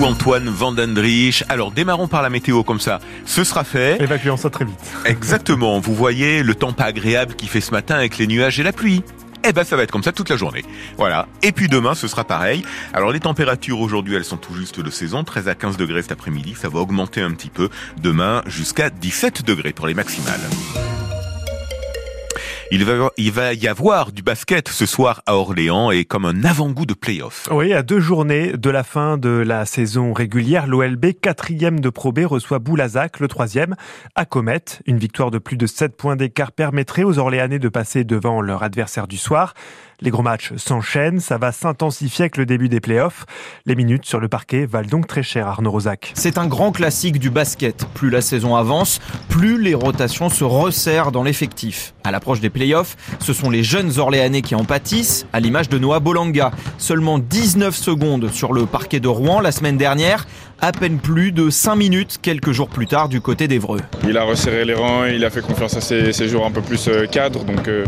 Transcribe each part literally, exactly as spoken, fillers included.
beaucoup Antoine Vandendrich. Alors démarrons par la météo comme ça, ce sera fait. Évacuons ça très vite. Exactement, vous voyez le temps pas agréable qu'il fait ce matin avec les nuages et la pluie. Eh ben ça va être comme ça toute la journée. Voilà. Et puis demain ce sera pareil. Alors les températures aujourd'hui elles sont tout juste de saison, treize à quinze degrés cet après-midi, ça va augmenter un petit peu. Demain jusqu'à dix-sept degrés pour les maximales. Il va, il va y avoir du basket ce soir à Orléans et comme un avant-goût de play-off. Oui, à deux journées de la fin de la saison régulière, l'O L B, quatrième de Pro B, reçoit Boulazac, le troisième, à Comet. Une victoire de plus de sept points d'écart permettrait aux Orléanais de passer devant leur adversaire du soir. Les gros matchs s'enchaînent, ça va s'intensifier avec le début des play-offs. Les minutes sur le parquet valent donc très cher, Arnaud Rosac. C'est un grand classique du basket. Plus la saison avance, plus les rotations se resserrent dans l'effectif. À l'approche des play-offs, ce sont les jeunes Orléanais qui en pâtissent, à l'image de Noah Bolanga. Seulement dix-neuf secondes sur le parquet de Rouen la semaine dernière, à peine plus de cinq minutes quelques jours plus tard du côté d'Évreux. Il a resserré les rangs, il a fait confiance à ses, ses joueurs un peu plus cadres, donc... Euh...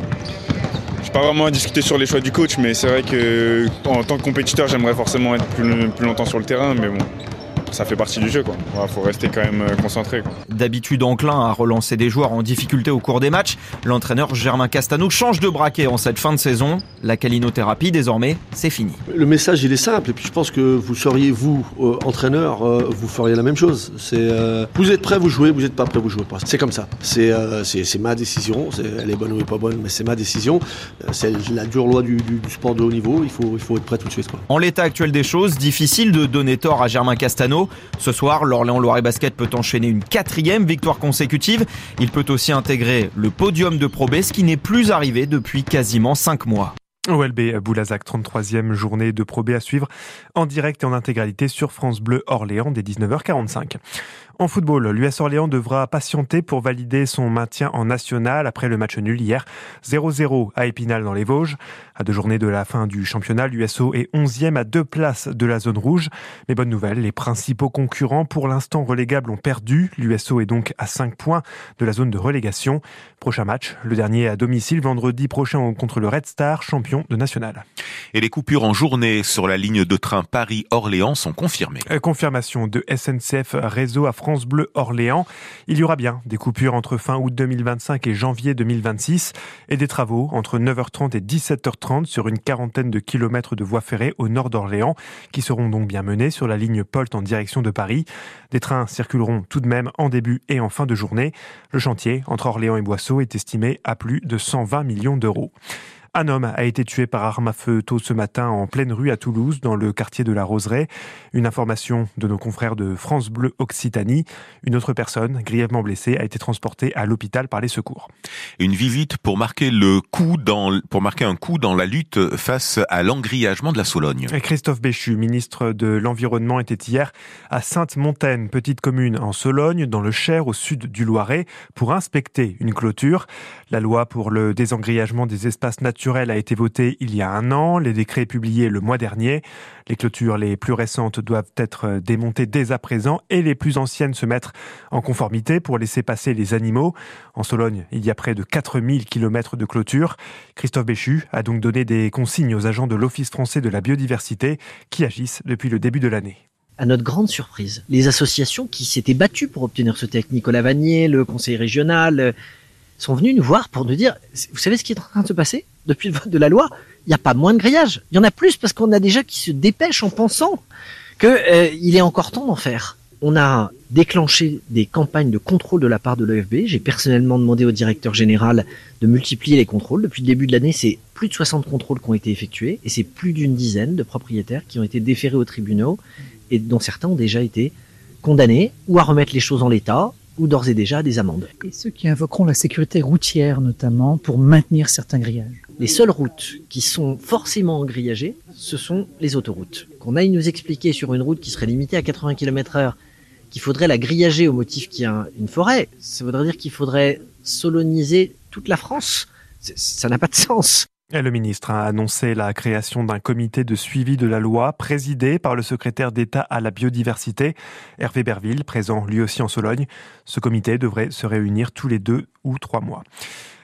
Je n'ai pas vraiment à discuter sur les choix du coach, mais c'est vrai qu'en tant que compétiteur, j'aimerais forcément être plus, plus longtemps sur le terrain, mais bon, ça fait partie du jeu, quoi. Il faut rester quand même concentré, quoi. D'habitude enclin à relancer des joueurs en difficulté au cours des matchs, l'entraîneur Germain Castano change de braquet en cette fin de saison. La calinothérapie, désormais, c'est fini. Le message, il est simple, et puis je pense que vous seriez, vous, euh, entraîneur, euh, vous feriez la même chose. C'est, euh, vous êtes prêt, vous jouez, vous n'êtes pas prêt, vous jouez pas. C'est comme ça. C'est, euh, c'est, c'est ma décision. C'est, elle est bonne ou elle est pas bonne, mais c'est ma décision. C'est la dure loi du, du, du sport de haut niveau. Il faut, il faut être prêt tout de suite, quoi. En l'état actuel des choses, difficile de donner tort à Germain Castano. Ce soir, l'Orléans Loiret Basket peut enchaîner une quatrième victoire consécutive. Il peut aussi intégrer le podium de Pro B, ce qui n'est plus arrivé depuis quasiment cinq mois. O L B Boulazac, trente-troisième journée de Pro B à suivre en direct et en intégralité sur France Bleu Orléans dès dix-neuf heures quarante-cinq. En football, l'U S Orléans devra patienter pour valider son maintien en national après le match nul hier. zéro zéro à Épinal dans les Vosges. À deux journées de la fin du championnat, l'U S O est onzième à deux places de la zone rouge. Mais bonne nouvelle, les principaux concurrents pour l'instant relégables ont perdu. L'U S O est donc à cinq points de la zone de relégation. Prochain match, le dernier à domicile, vendredi prochain contre le Red Star, champion de national. Et les coupures en journée sur la ligne de train Paris-Orléans sont confirmées. Confirmation de S N C F Réseau à France Bleu Orléans. Il y aura bien des coupures entre fin août deux mille vingt-cinq et janvier deux mille vingt-six et des travaux entre neuf heures trente et dix-sept heures trente sur une quarantaine de kilomètres de voies ferrées au nord d'Orléans qui seront donc bien menés sur la ligne Polt en direction de Paris. Des trains circuleront tout de même en début et en fin de journée. Le chantier entre Orléans et Boisseau est estimé à plus de cent vingt millions d'euros. Un homme a été tué par arme à feu tôt ce matin en pleine rue à Toulouse, dans le quartier de la Roseraie. Une information de nos confrères de France Bleu Occitanie. Une autre personne, grièvement blessée, a été transportée à l'hôpital par les secours. Une visite pour marquer le coup dans, pour marquer un coup dans la lutte face à l'engrillagement de la Sologne. Christophe Béchu, ministre de l'Environnement, était hier à Sainte-Montaine, petite commune en Sologne, dans le Cher, au sud du Loiret, pour inspecter une clôture. La loi pour le désengrillagement des espaces naturels a été votée il y a un an, les décrets publiés le mois dernier. Les clôtures les plus récentes doivent être démontées dès à présent et les plus anciennes se mettre en conformité pour laisser passer les animaux. En Sologne, il y a près de quatre mille kilomètres de clôture. Christophe Béchu a donc donné des consignes aux agents de l'Office français de la biodiversité qui agissent depuis le début de l'année. À notre grande surprise, les associations qui s'étaient battues pour obtenir ce texte, Nicolas Vanier, le conseil régional, sont venus nous voir pour nous dire, vous savez ce qui est en train de se passer depuis le vote de la loi? Il n'y a pas moins de grillage, il y en a plus parce qu'on a des gens qui se dépêchent en pensant qu'il euh, est encore temps d'en faire. On a déclenché des campagnes de contrôle de la part de l'O F B. J'ai personnellement demandé au directeur général de multiplier les contrôles. Depuis le début de l'année, c'est plus de soixante contrôles qui ont été effectués et c'est plus d'une dizaine de propriétaires qui ont été déférés aux tribunaux et dont certains ont déjà été condamnés ou à remettre les choses en l'état ou d'ores et déjà des amendes. Et ceux qui invoqueront la sécurité routière notamment pour maintenir certains grillages. Les seules routes qui sont forcément grillagées, ce sont les autoroutes. Qu'on aille nous expliquer sur une route qui serait limitée à quatre-vingts kilomètres heure qu'il faudrait la grillager au motif qu'il y a une forêt, ça voudrait dire qu'il faudrait soloniser toute la France. Ça n'a pas de sens. Et le ministre a annoncé la création d'un comité de suivi de la loi présidé par le secrétaire d'État à la biodiversité, Hervé Berville, présent lui aussi en Sologne. Ce comité devrait se réunir tous les deux ou trois mois.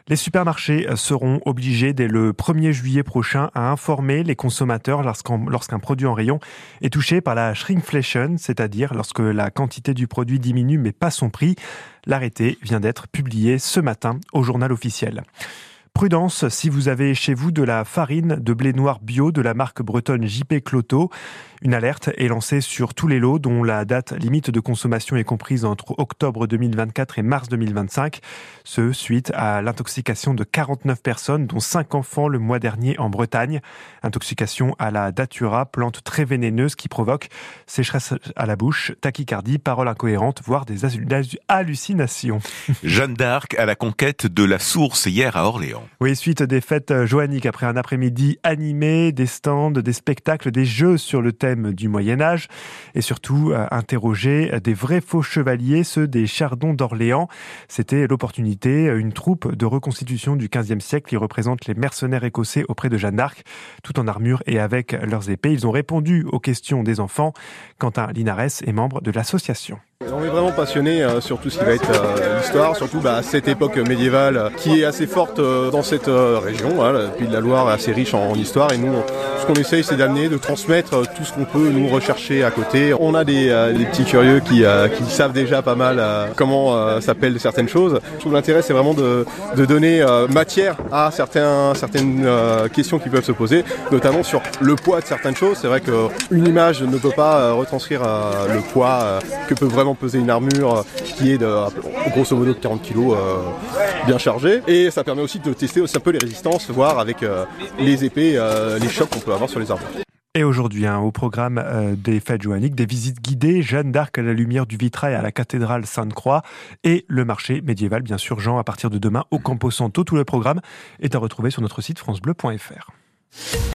Les supermarchés seront obligés dès le premier juillet prochain à informer les consommateurs lorsqu'un, lorsqu'un produit en rayon est touché par la shrinkflation, c'est-à-dire lorsque la quantité du produit diminue mais pas son prix. L'arrêté vient d'être publié ce matin au journal officiel. Prudence si vous avez chez vous de la farine de blé noir bio de la marque bretonne J P Cloto. Une alerte est lancée sur tous les lots dont la date limite de consommation est comprise entre octobre deux mille vingt-quatre et mars deux mille vingt-cinq. Ce suite à l'intoxication de quarante-neuf personnes, dont cinq enfants le mois dernier en Bretagne. Intoxication à la datura, plante très vénéneuse qui provoque sécheresse à la bouche, tachycardie, paroles incohérentes, voire des hallucinations. Jeanne d'Arc à la conquête de la source hier à Orléans. Oui, suite des fêtes joanniques après un après-midi animé, des stands, des spectacles, des jeux sur le thème du Moyen-Âge et surtout euh, interroger des vrais faux chevaliers, ceux des Chardons d'Orléans. C'était l'opportunité, une troupe de reconstitution du quinzième siècle qui représente les mercenaires écossais auprès de Jeanne d'Arc, tout en armure et avec leurs épées. Ils ont répondu aux questions des enfants. Quentin Linares est membre de l'association. On est vraiment passionné euh, sur tout ce qui va être euh, l'histoire, surtout bah, cette époque médiévale euh, qui est assez forte euh, dans cette euh, région. Voilà, le Pays de la Loire est assez riche en, en histoire et nous, on, ce qu'on essaye, c'est d'amener, de transmettre euh, tout ce qu'on peut nous rechercher à côté. On a des, euh, des petits curieux qui, euh, qui savent déjà pas mal euh, comment euh, s'appellent certaines choses. Je trouve l'intérêt, c'est vraiment de, de donner euh, matière à certains, certaines euh, questions qui peuvent se poser, notamment sur le poids de certaines choses. C'est vrai qu'une image ne peut pas euh, retranscrire euh, le poids euh, que peut vraiment peser une armure qui est de grosso modo quarante kilos euh, bien chargée, et ça permet aussi de tester aussi un peu les résistances, voir avec euh, les épées, euh, les chocs qu'on peut avoir sur les armures. Et aujourd'hui, hein, au programme euh, des fêtes joanniques, des visites guidées, Jeanne d'Arc à la lumière du vitrail à la cathédrale Sainte-Croix et le marché médiéval, bien sûr, Jean, à partir de demain au Campo Santo. Tout le programme est à retrouver sur notre site francebleu point fr.